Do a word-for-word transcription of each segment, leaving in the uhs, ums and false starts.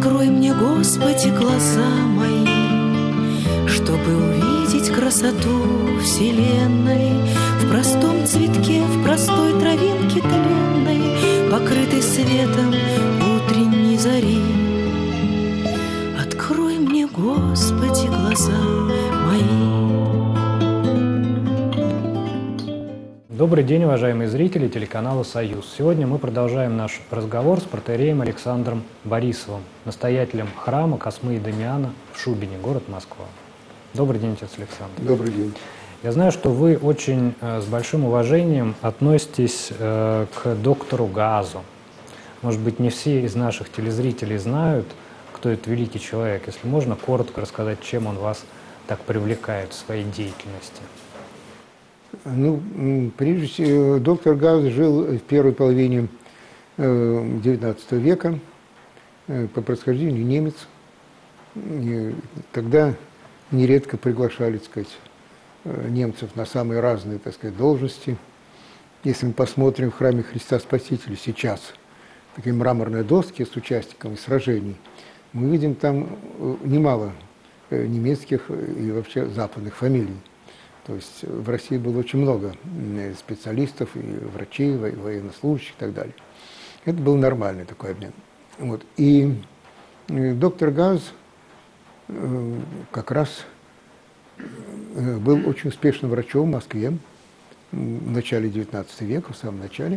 Открой мне, Господи, глаза мои, чтобы увидеть красоту вселенной в простом цветке, в простой травинке тленной, покрытой светом утренней зари. Открой мне, Господи, глаза мои. Добрый день, уважаемые зрители телеканала «Союз». Сегодня мы продолжаем наш разговор с протоиереем Александром Борисовым, настоятелем храма Космы и Дамиана в Шубине, город Москва. Добрый день, отец Александр. Добрый день. Я знаю, что вы очень э, с большим уважением относитесь э, к доктору Газу. Может быть, не все из наших телезрителей знают, кто этот великий человек. Если можно, коротко рассказать, чем он вас так привлекает в своей деятельности. Ну, прежде всего, доктор Газ жил в первой половине девятнадцатого века, по происхождению немец. И тогда нередко приглашали, так сказать, немцев на самые разные, так сказать, должности. Если мы посмотрим в храме Христа Спасителя сейчас, такие мраморные доски с участниками сражений, мы видим там немало немецких и вообще западных фамилий. То есть в России было очень много специалистов, и врачей, и военнослужащих и так далее. Это был нормальный такой обмен. Вот. И доктор Газ как раз был очень успешным врачом в Москве в начале девятнадцатого века, в самом начале.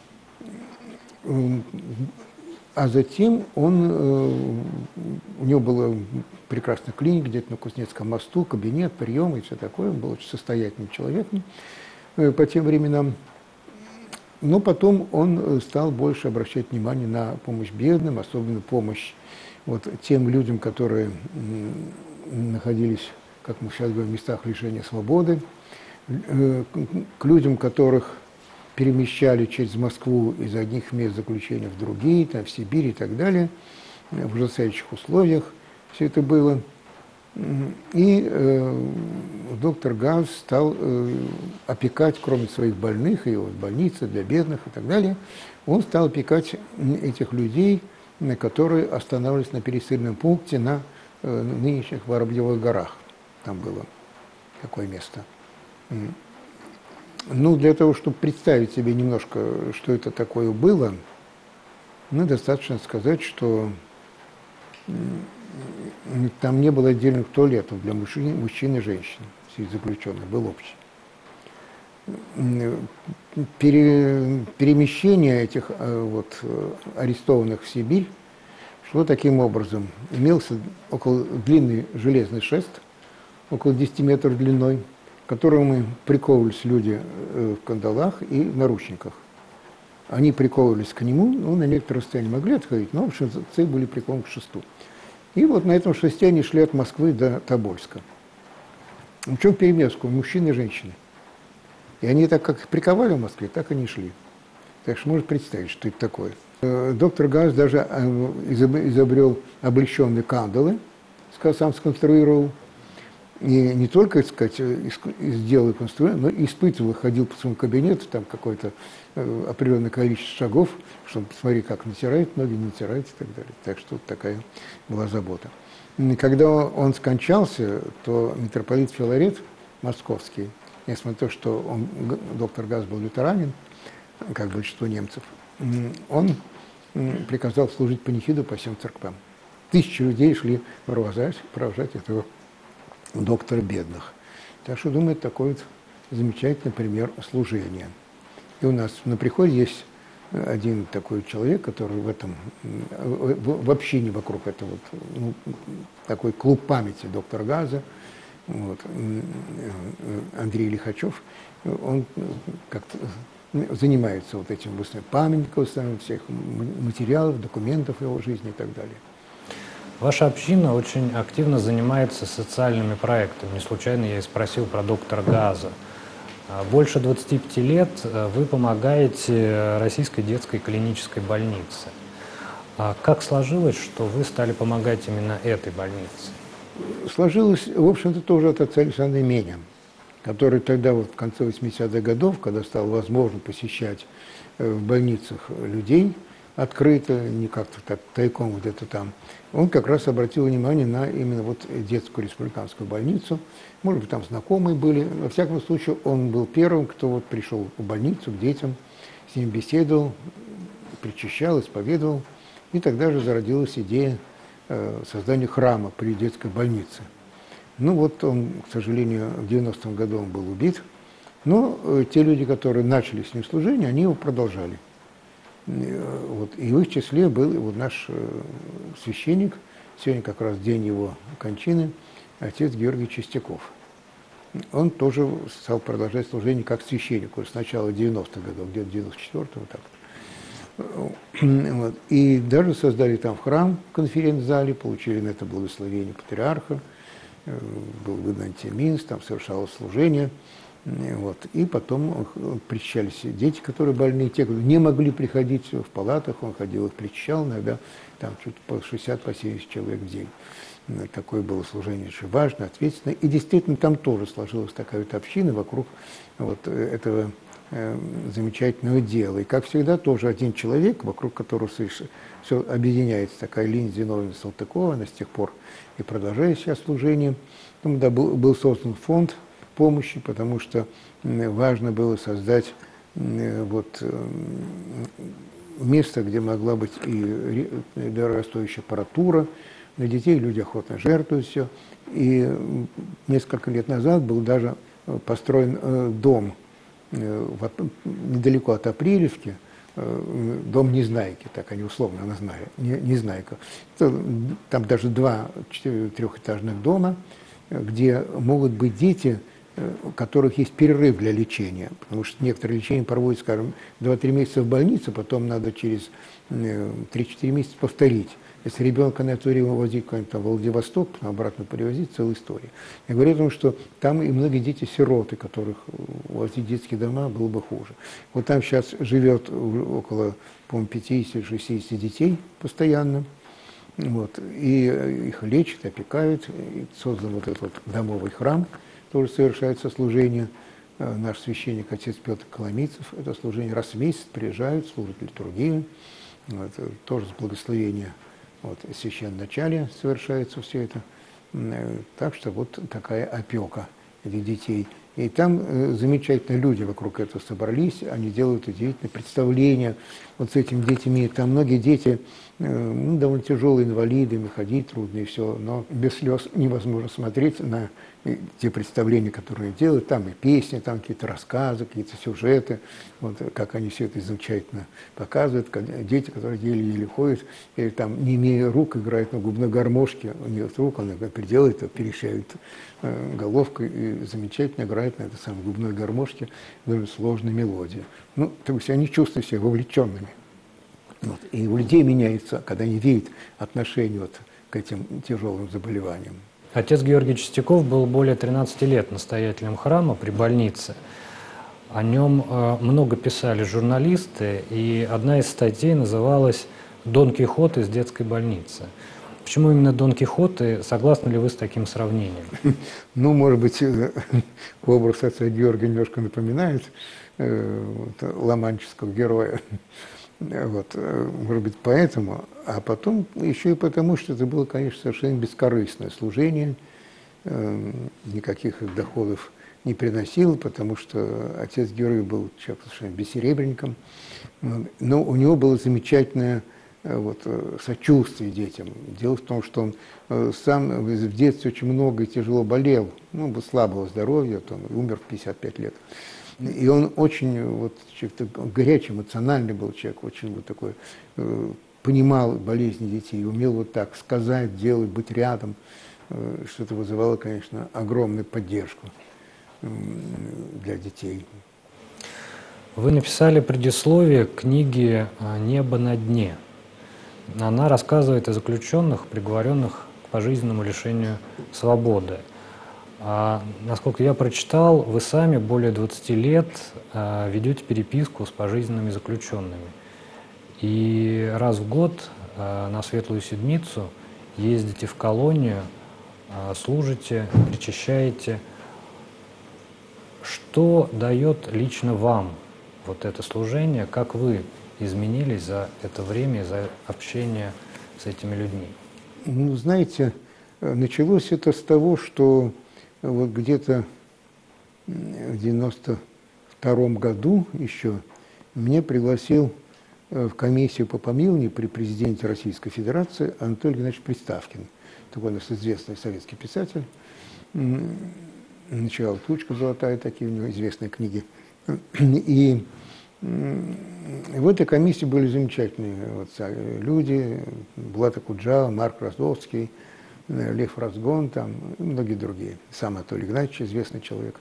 А затем он, у него была прекрасная клиника где-то на Кузнецком мосту, кабинет, прием и все такое. Он был очень состоятельным человеком по тем временам. Но потом он стал больше обращать внимание на помощь бедным, особенно помощь вот тем людям, которые находились, как мы сейчас говорим, в местах лишения свободы, к людям, которых перемещали через Москву из одних мест заключения в другие, там, в Сибирь и так далее, в ужасающих условиях все это было. И э, доктор Газ стал э, опекать, кроме своих больных, и вот больницы для бедных и так далее, он стал опекать этих людей, которые останавливались на пересыльном пункте на э, нынешних Воробьевых горах. Там было такое место. Ну, для того, чтобы представить себе немножко, что это такое было, ну, достаточно сказать, что там не было отдельных туалетов для мужчин, мужчин и женщин, всех заключенных, был общий. Пере, перемещение этих вот, арестованных в Сибирь шло таким образом. Имелся около длинный железный шест, около десяти метров длиной, к которому приковывались люди в кандалах и в наручниках. Они приковывались к нему, ну, на некоторое расстояние могли отходить, но в общем цель были прикованы к шесту. И вот на этом шесте они шли от Москвы до Тобольска. В чем перемеску? Мужчины и женщины. И они так как приковали в Москве, так и не шли. Так что можно представить, что это такое. Доктор Газ даже изобрел облегченные кандалы, сам сконструировал. И не только, так сказать, сделал и конструировал, но и испытывал, ходил по своему кабинету, там какое-то определенное количество шагов, чтобы посмотреть, как натирает ноги, не натирает и так далее. Так что вот такая была забота. И когда он скончался, то митрополит Филарет Московский, несмотря на то, что он, доктор Газ был лютеранин, как большинство немцев, он приказал служить панихиду по всем церквам. Тысячи людей шли провожать, провожать этого доктора бедных. Так что, думаю, такой вот замечательный пример служения. И у нас на приходе есть один такой человек, который в этом, в, в общине вокруг этого, вот, ну, такой клуб памяти доктора Газа, вот, Андрей Лихачев, он как-то занимается вот этим памятником, всех материалов, документов его жизни и так далее. Ваша община очень активно занимается социальными проектами. Не случайно я и спросил про доктора Газа. Больше двадцати пяти лет вы помогаете Российской детской клинической больнице. Как сложилось, что вы стали помогать именно этой больнице? Сложилось, в общем-то, тоже от отца Александра Меня, который тогда, вот, в конце восьмидесятых годов, когда стало возможно посещать в больницах людей, открыто, не как-то так тайком где-то там. Он как раз обратил внимание на именно вот детскую республиканскую больницу. Может быть, там знакомые были. Во всяком случае, он был первым, кто вот пришел в больницу к детям, с ним беседовал, причащал, исповедовал. И тогда же зародилась идея э, создания храма при детской больнице. Ну вот он, к сожалению, в девяностом году он был убит. Но э, те люди, которые начали с ним служение, они его продолжали. Э, вот. И в их числе был вот наш э, священник, сегодня как раз день его кончины, отец Георгий Чистяков. Он тоже стал продолжать служение как священник с начала девяностых годов, где-то девяносто четвёртого, так. Вот. И даже создали там храм в конференц-зале, получили на это благословение патриарха, э, был выдан антиминс, там совершалось служение. Вот. И потом причащались дети, которые больны, те, кто не могли приходить в палатах, он ходил их причащал, иногда там чуть по шестьдесят, по семьдесят человек в день. Такое было служение очень важное, ответственное. И действительно там тоже сложилась такая вот община вокруг вот этого э, замечательного дела. И как всегда тоже один человек, вокруг которого все объединяется, такая Линия Зиновьевна Салтыкова, она с тех пор и продолжает сейчас служение. Там, да, был, был создан фонд помощи, потому что важно было создать вот, место, где могла быть и дорогостоящая аппаратура для детей, люди охотно жертвуют все. И несколько лет назад был даже построен дом недалеко от Апрелевки, дом Незнайки, так они условно назвали, Незнайка. Там даже два трехэтажных дома, где могут быть дети, у которых есть перерыв для лечения, потому что некоторые лечения проводят, скажем, два-три месяца в больнице, потом надо через три-четыре месяца повторить. Если ребенка на это время возить куда-нибудь в Владивосток, потом обратно перевозить, целая история. Я говорю о том, что там и многие дети-сироты, которых возить в детские дома было бы хуже. Вот там сейчас живет около, по-моему, пятидесяти-шестидесяти детей постоянно. Вот, и их лечат, опекают, и создан вот этот вот домовый храм, тоже совершается служение. Наш священник, отец Петр Коломийцев, это служение раз в месяц приезжают, служат литургию, вот, тоже с благословения вот, священноначалия совершается все это. Так что вот такая опека этих детей. И там э, замечательные люди вокруг этого собрались, они делают удивительные представления вот с этими детьми. Там многие дети э, ну, довольно тяжелые инвалиды, им ходить трудно и все, но без слез невозможно смотреть на э, те представления, которые они делают. Там и песни, там какие-то рассказы, какие-то сюжеты, вот, как они все это замечательно показывают. Как дети, которые еле-еле ходят, или там, не имея рук, играют на губной гармошке, у них рук, она переделает, перешивает э, головкой и замечательно играет на этой самой губной гармошке довольно сложную мелодию. Ну, то есть они чувствуют себя вовлеченными. Вот. И у людей меняется, когда они видят отношение вот к этим тяжелым заболеваниям. Отец Георгий Чистяков был более тринадцати лет настоятелем храма при больнице. О нем э, много писали журналисты, и одна из статей называлась «Дон Кихот из детской больницы». Почему именно Дон Кихот, и согласны ли вы с таким сравнением? Ну, может быть, образ отца Георгия немножко напоминает э, вот, ла-манческого героя. Вот, может быть, поэтому. А потом еще и потому, что это было, конечно, совершенно бескорыстное служение. Э, никаких доходов не приносил, потому что отец Георгий был человек совершенно бессеребренником. Но у него было замечательное вот, сочувствие детям. Дело в том, что он э, сам в детстве очень много и тяжело болел, ну, был слабого здоровья, вот он умер в пятьдесят пять лет. И он очень вот, горячий, эмоциональный был человек, очень вот такой, э, понимал болезни детей, умел вот так сказать, делать, быть рядом, э, что это вызывало, конечно, огромную поддержку э, для детей. Вы написали предисловие к книге «Небо на дне». Она рассказывает о заключенных, приговоренных к пожизненному лишению свободы. А, насколько я прочитал, вы сами более двадцати лет а, ведете переписку с пожизненными заключенными. И раз в год а, на Светлую Седмицу ездите в колонию, а, служите, причащаете. Что дает лично вам вот это служение? Как вы изменились за это время, за общение с этими людьми? Ну, знаете, началось это с того, что вот где-то в девяносто втором году еще меня пригласил в комиссию по помилованию при президенте Российской Федерации Анатолий Геннадьевич Приставкин, такой у нас известный советский писатель. Начал «Тучка золотая», такие у него известные книги. И в этой комиссии были замечательные вот люди. Булат Акуджава, Марк Роздовский, Лев Разгон, там, и многие другие. Сам Анатолий Игнатьевич, известный человек.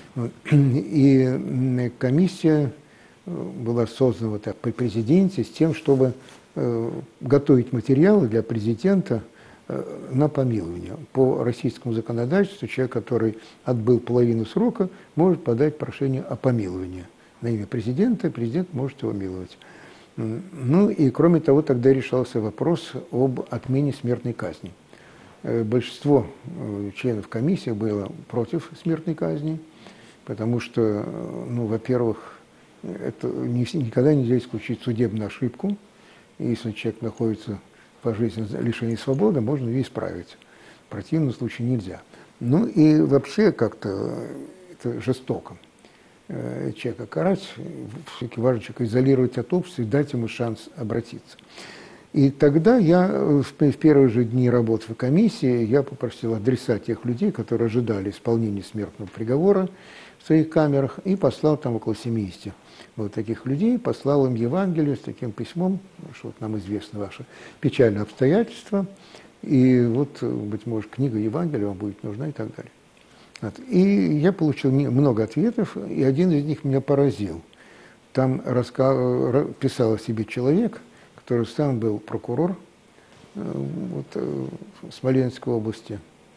И комиссия была создана вот так, при президенте с тем, чтобы готовить материалы для президента на помилование. По российскому законодательству человек, который отбыл половину срока, может подать прошение о помиловании на имя президента, президент может его миловать. Ну и кроме того, тогда решался вопрос об отмене смертной казни. Большинство членов комиссии было против смертной казни, потому что, ну, во-первых, это никогда нельзя исключить судебную ошибку. Если человек находится по жизни лишения свободы, можно ее исправить. В противном случае нельзя. Ну и вообще как-то это жестоко. Человека карать, все-таки важно человека изолировать от общества и дать ему шанс обратиться. И тогда я в первые же дни работы в комиссии я попросил адреса тех людей, которые ожидали исполнения смертного приговора в своих камерах, и послал там около семидесяти вот таких людей, послал им Евангелие с таким письмом, что вот нам известно ваше печальное обстоятельство, и вот, быть может, книга Евангелия вам будет нужна и так далее. Вот. И я получил много ответов, и один из них меня поразил. Там раска... писал о себе человек, который сам был прокурор вот, Смоленской области,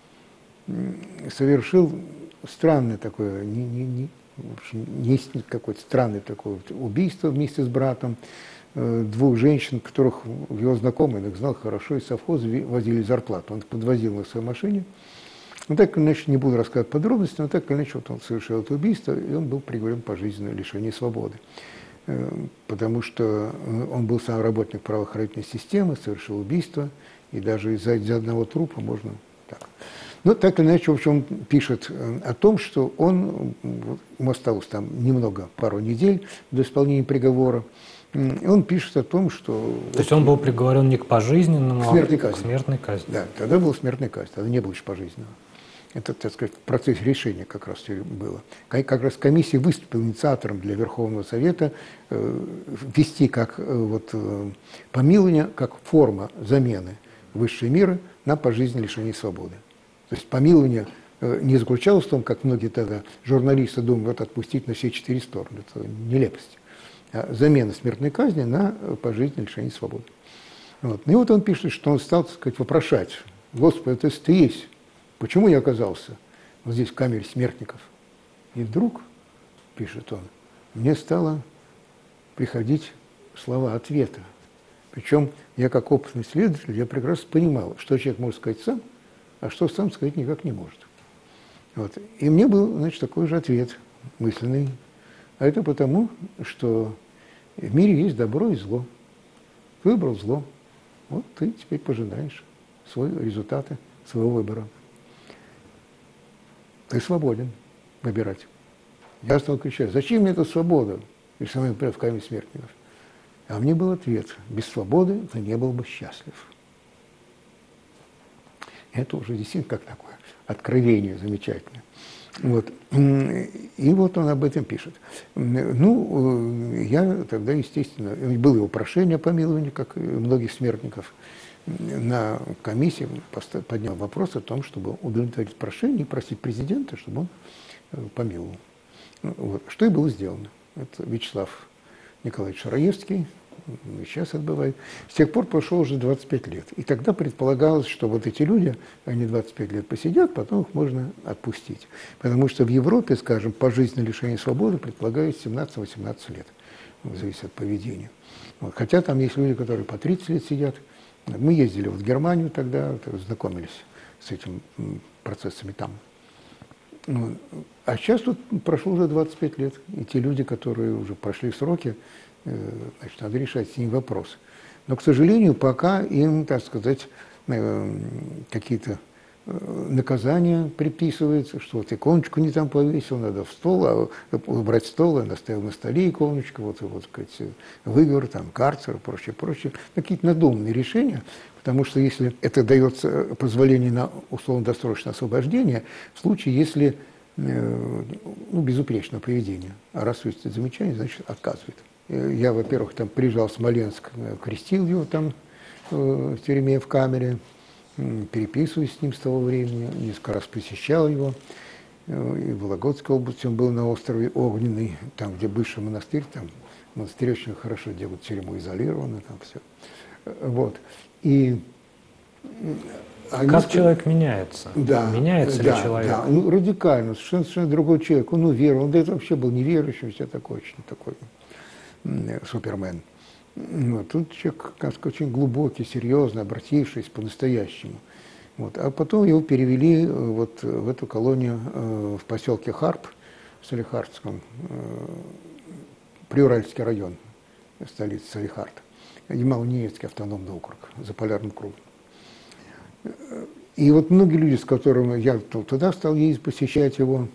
совершил странное такое, не, не, не, в общем, не какое-то странное такое убийство вместе с братом двух женщин, которых его знакомый их знал хорошо, из совхоза возили зарплату. Он подвозил на своей машине. Ну, так или иначе, не буду рассказывать подробности, но так или иначе, вот он совершил это убийство, и он был приговорен пожизненное лишение свободы. Потому что он был сам работник правоохранительной системы, совершил убийство, и даже из-за одного трупа можно так. Но так или иначе, в общем, он пишет о том, что он, ему осталось там немного, пару недель до исполнения приговора, и он пишет о том, что... То есть он был приговорен не к пожизненному, к смертной а казни. к смертной казни. Да, тогда была смертная казнь, тогда не было еще пожизненного. Это, так сказать, процесс решения как раз было. Как раз комиссия выступила инициатором для Верховного Совета э, ввести как э, вот, э, помилование, как форма замены высшей меры на пожизненное лишение свободы. То есть помилование э, не заключалось в том, как многие тогда журналисты думают, вот отпустить на все четыре стороны. Это нелепость. А замена смертной казни на пожизненное лишение свободы. Вот. И вот он пишет, что он стал, так сказать, вопрошать: «Господи, то есть ты есть? Почему я оказался вот здесь, в камере смертников?» И вдруг, пишет он, мне стало приходить слова ответа. Причем я, как опытный следователь, я прекрасно понимал, что человек может сказать сам, а что сам сказать никак не может. Вот. И мне был, значит, такой же ответ мысленный. А это потому, что в мире есть добро и зло. Ты выбрал зло. Вот ты теперь пожинаешь свои результаты своего выбора. Ты свободен выбирать. Я стал кричать: зачем мне эта свобода, если мы в камере смертников? А мне был ответ: без свободы ты не был бы счастлив. Это уже действительно как такое откровение замечательное. Вот. И вот он об этом пишет. Ну, я тогда, естественно, было его прошение о помиловании, как и многих смертников, на комиссии поднял вопрос о том, чтобы удовлетворить прошение и просить президента, чтобы он помиловал. Вот. Что и было сделано. Это Вячеслав Николаевич Раевский, сейчас отбывает. С тех пор прошло уже двадцать пять лет. И тогда предполагалось, что вот эти люди, они двадцать пять лет посидят, потом их можно отпустить. Потому что в Европе, скажем, пожизненное лишение свободы предполагает семнадцать-восемнадцать лет. Зависит от поведения. Вот. Хотя там есть люди, которые по тридцать лет сидят. Мы ездили в Германию тогда, знакомились с этими процессами там. А сейчас тут прошло уже двадцать пять лет. И те люди, которые уже прошли сроки, значит, надо решать с ним вопрос. Но, к сожалению, пока им, так сказать, какие-то наказания приписываются, что вот иконочку не там повесил, надо в стол, а убрать стол, он оставил на столе иконочку, вот, вот, сказать, выговор, там, карцер, прочее, прочее. Какие-то надуманные решения, потому что если это дается позволение на условно-досрочное освобождение, в случае, если ну, безупречное поведение, а раз есть замечание, значит, отказывает. Я, во-первых, там приезжал в Смоленск, крестил его там в тюрьме, в камере, переписываюсь с ним с того времени, несколько раз посещал его. И в Вологодской области он был на острове Огненный, там, где бывший монастырь, там монастырь очень хорошо делают тюрьму, изолировано, там все. Вот. И они... Как человек меняется? Да, меняется да, ли человек? Да, ну, радикально, совершенно, совершенно другой человек. Он уверовал, он до этого вообще был неверующим, все такой, очень такой супермен. Вот. Тут человек, как сказать, очень глубокий, серьезный, обратившийся по-настоящему. Вот. А потом его перевели вот в эту колонию э, в поселке Харп, в Салихардском, э, Приуральский район, столица Салихард, Ямало-Ненецкий автономный округ, за полярным кругом. И вот многие люди, с которыми я туда стал ездить, посещать его,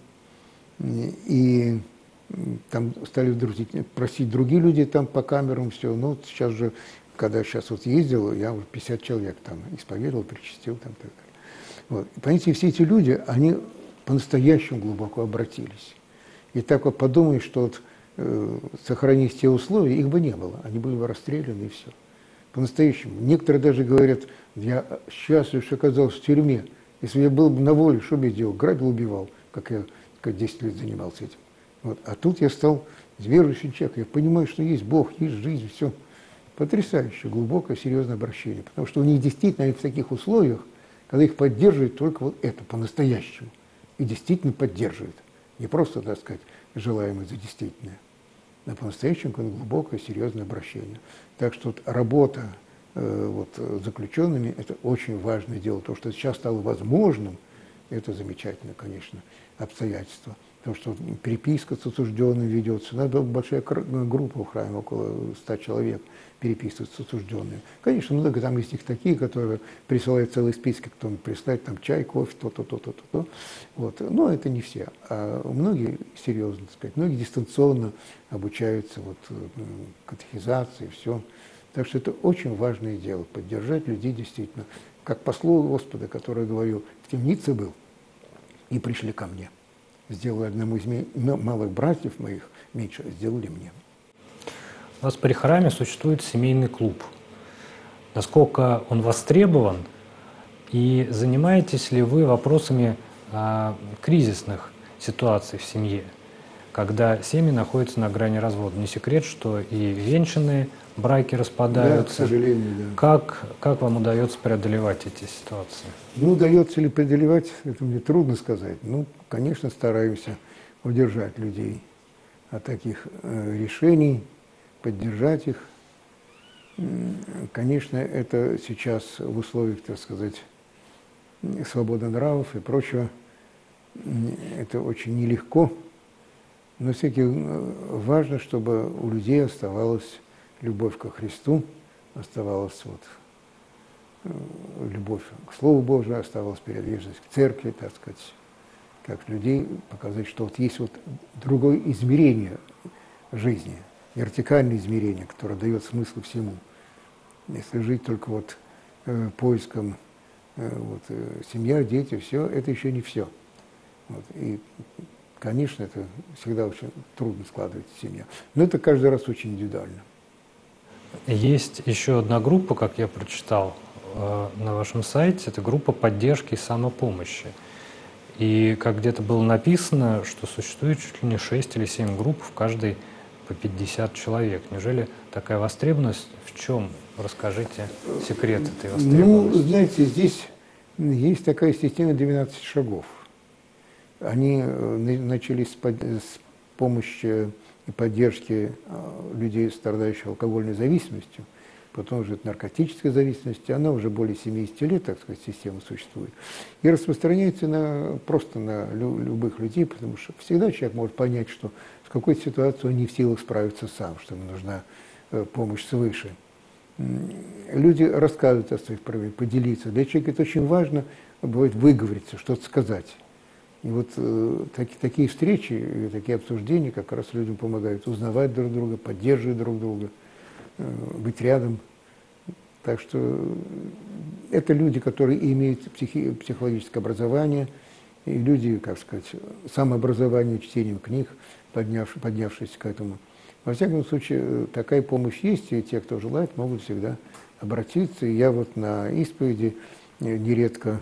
и там стали друзить, просить другие люди там по камерам, все. Ну, вот сейчас же, когда сейчас вот ездил, я уже пятьдесят человек там исповедовал, причастил там, так далее. Вот. И, понимаете, все эти люди, они по-настоящему глубоко обратились. И так вот подумаешь, что вот э, сохранить те условия, их бы не было, они были бы расстреляны и все. По-настоящему. Некоторые даже говорят, я счастлив, что оказался в тюрьме. Если я был бы на воле, что бы я делал? Грабил, убивал, как я как десять лет занимался этим. Вот. А тут я стал верующим человеком. Я понимаю, что есть Бог, есть жизнь, все. Потрясающе, глубокое, серьезное обращение. Потому что у них действительно они в таких условиях, когда их поддерживает только вот это, по-настоящему. И действительно поддерживает. Не просто, так сказать, желаемое за действительное. А по-настоящему глубокое, серьезное обращение. Так что вот работа э, вот, с заключенными – это очень важное дело. То, что сейчас стало возможным, это замечательно, конечно, обстоятельство. Потому что переписка с осужденным ведется. Надо большая группа в храме, около ста человек, переписывать с осужденными. Конечно, много там есть их такие, которые присылают целые списки, кто прислать там чай, кофе, то-то, то-то, то-то. Вот. Но это не все. А многие серьезно, так сказать, многие дистанционно обучаются вот, катехизации, все. Так что это очень важное дело, поддержать людей действительно. Как по слову Господа, который говорил, в темнице был, и пришли ко мне. Сделали одному из малых братьев моих меньше, сделали мне. У вас при храме существует семейный клуб. Насколько он востребован? И занимаетесь ли вы вопросами а, кризисных ситуаций в семье, когда семьи находятся на грани развода? Не секрет, что и венчанные браки распадаются. Да, к сожалению, да. Как, как вам удается преодолевать эти ситуации? Ну, удается ли преодолевать, это мне трудно сказать. Ну, конечно, стараемся удержать людей от таких э, решений, поддержать их. Конечно, это сейчас в условиях, так сказать, свободы нравов и прочего, это очень нелегко. Но все-таки важно, чтобы у людей оставалась любовь ко Христу, оставалась вот, любовь к Слову Божию, оставалась приверженность к церкви, так сказать, как людей показать, что вот есть вот другое измерение жизни, вертикальное измерение, которое дает смысл всему. Если жить только вот э, поиском э, вот, э, семья, дети, все, это еще не все. Вот. И, конечно, это всегда очень трудно складывается семья. Но это каждый раз очень индивидуально. Есть еще одна группа, как я прочитал э, на вашем сайте, это группа поддержки и самопомощи. И как где-то было написано, что существует чуть ли не шесть или семь групп, в каждой по пятьдесят человек. Неужели такая востребованность? В чем? Расскажите секрет этой востребованности. Ну, знаете, здесь есть такая система двенадцати шагов. Они начались с помощи и поддержки людей, страдающих алкогольной зависимостью. потом уже от наркотической зависимости, она уже более семидесяти лет, так сказать, система существует, и распространяется на, просто на лю любых людей, потому что всегда человек может понять, что в какой-то ситуации он не в силах справиться сам, что ему нужна э, помощь свыше. Люди рассказывают о своих проблемах, поделиться. Для человека это очень важно, бывает, выговориться, что-то сказать. И вот э, таки, такие встречи, и такие обсуждения как раз людям помогают узнавать друг друга, поддерживать друг друга, э, быть рядом. Так что это люди, которые имеют психи, психологическое образование, и люди, как сказать, самообразование, чтением книг, поднявши, поднявшиеся к этому. Во всяком случае, такая помощь есть, и те, кто желает, могут всегда обратиться. И я вот на исповеди нередко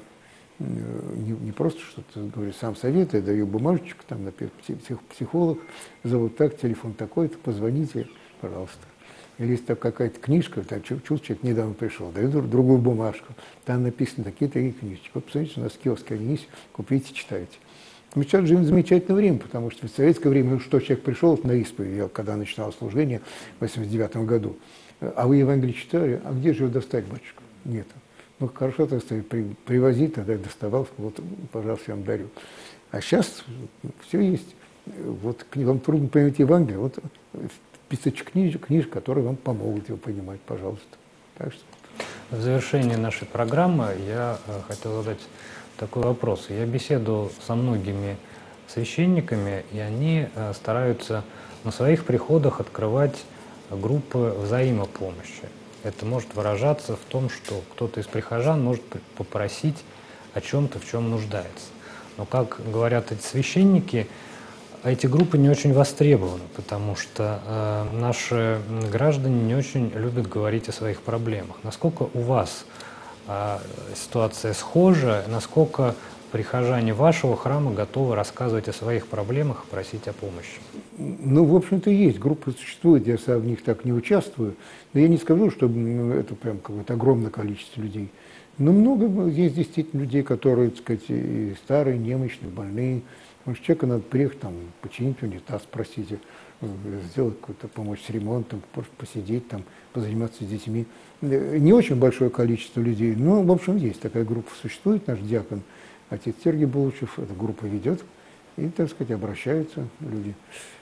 не, не просто что-то говорю, сам советую, даю бумажечку, там, например, психолог, зовут так, телефон такой-то, позвоните, пожалуйста. Или есть там какая-то книжка, там чувствую, человек недавно пришел, даю другую бумажку, там написаны такие-такие книжечки. Вот посмотрите, у нас киоски они есть, купите, читайте. Мы сейчас живем замечательное время, потому что в советское время, ну что, человек пришел на исповедь, я когда начинал служение в восемьдесят девятом году, а вы Евангелие читали, а где же его достать, батюшка? Нету. Ну, хорошо, так сказать, при, привози, тогда я доставал, вот, пожалуйста, я вам дарю. А сейчас все есть. Вот вам трудно понять Евангелие, вот списочек книжек, книжек, которые вам помогут его понимать, пожалуйста. Так что... В завершении нашей программы я э, хотел задать такой вопрос. Я беседовал со многими священниками, и они э, стараются на своих приходах открывать группы взаимопомощи. Это может выражаться в том, что кто-то из прихожан может попросить о чем-то, в чем нуждается. Но, как говорят эти священники, эти группы не очень востребованы, потому что э, наши граждане не очень любят говорить о своих проблемах. Насколько у вас э, ситуация схожа, насколько прихожане вашего храма готовы рассказывать о своих проблемах и просить о помощи? Ну, в общем-то, есть. Группы существуют, я сам в них так не участвую. Но я не скажу, что ну, это прям какое-то огромное количество людей. Но много есть действительно людей, которые, так сказать, и старые, немощные, больные. Потому что человеку надо приехать, там, починить унитаз, спросить, сделать какую-то помощь с ремонтом, посидеть, там, позаниматься с детьми. Не очень большое количество людей, но, в общем, есть такая группа, существует. Наш диакон, отец Сергей Булычев, эта группа ведет, и, так сказать, обращаются люди.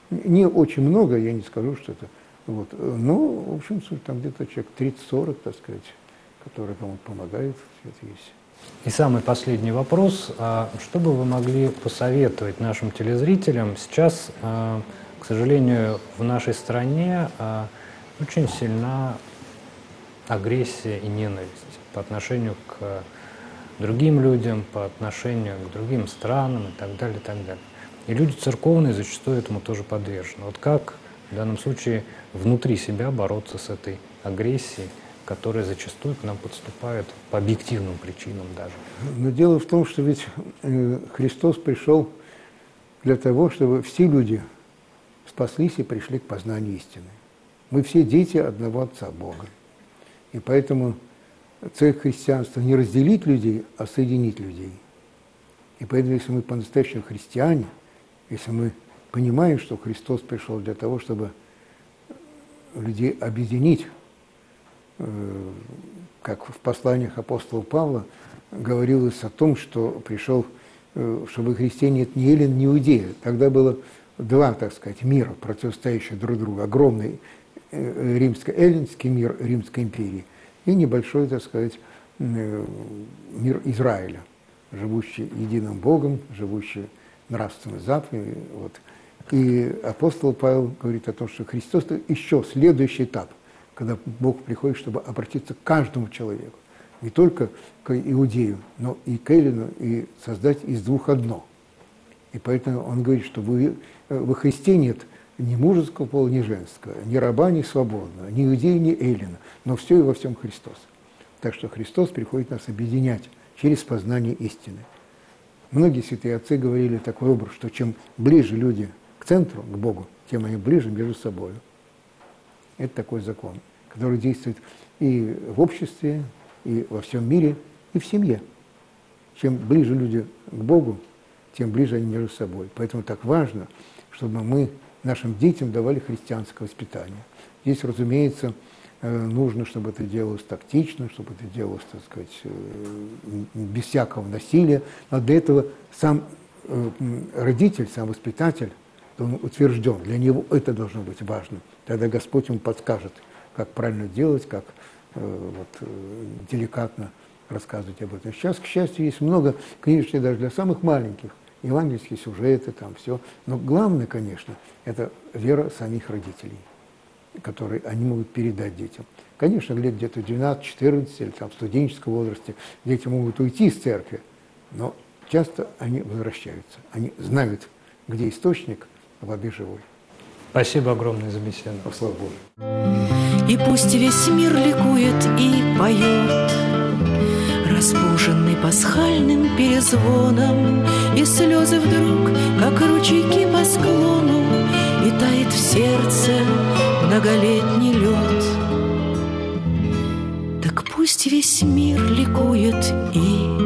Не очень много, я не скажу, что это, вот, но, в общем, там где-то человек тридцать-сорок, так сказать, которые кому-то помогают, все это есть. И самый последний вопрос. Что бы вы могли посоветовать нашим телезрителям? Сейчас, к сожалению, в нашей стране очень сильна агрессия и ненависть по отношению к другим людям, по отношению к другим странам и так далее, и так далее. И люди церковные зачастую этому тоже подвержены. Вот как в данном случае внутри себя бороться с этой агрессией, которая зачастую к нам подступает по объективным причинам даже? Но дело в том, что ведь Христос пришел для того, чтобы все люди спаслись и пришли к познанию истины. Мы все дети одного Отца Бога. И поэтому цель христианства не разделить людей, а соединить людей. И поэтому, если мы по-настоящему христиане, если мы понимаем, что Христос пришел для того, чтобы людей объединить, как в посланиях апостола Павла говорилось о том, что пришел, чтобы во Христе нет ни эллин, ни иудея. Тогда было два, так сказать, мира, противостоящих друг другу. Огромный римско-эллинский мир Римской империи и небольшой, так сказать, мир Израиля, живущий единым Богом, живущий нравственной заповедью. Вот. И апостол Павел говорит о том, что Христос – это еще следующий этап, когда Бог приходит, чтобы обратиться к каждому человеку, не только к иудею, но и к эллину, и создать из двух одно. И поэтому он говорит, что вы, во Христе нет ни мужеского пола, ни женского, ни раба, ни свободного, ни иудея, ни эллина, но все и во всем Христос. Так что Христос приходит нас объединять через познание истины. Многие святые отцы говорили такой образ, что чем ближе люди к центру, к Богу, тем они ближе между собой. Это такой закон, который действует и в обществе, и во всем мире, и в семье. Чем ближе люди к Богу, тем ближе они между собой. Поэтому так важно, чтобы мы нашим детям давали христианское воспитание. Здесь, разумеется, нужно, чтобы это делалось тактично, чтобы это делалось, так сказать, без всякого насилия. Но для этого сам родитель, сам воспитатель, он утвержден. Для него это должно быть важно. Тогда Господь ему подскажет, как правильно делать, как вот, деликатно рассказывать об этом. Сейчас, к счастью, есть много книжек даже для самых маленьких, евангельские сюжеты, там все. Но главное, конечно, это вера самих родителей, которые они могут передать детям. Конечно, лет где-то двенадцать-четырнадцать или там в студенческом возрасте дети могут уйти из церкви, но часто они возвращаются. Они знают, где источник воды живой. Спасибо огромное за беседу. Слава Богу. И пусть весь мир ликует и поет, разбуженный пасхальным перезвоном, и слезы вдруг, как ручейки по склону, и тает в сердце многолетний лед. Так пусть весь мир ликует и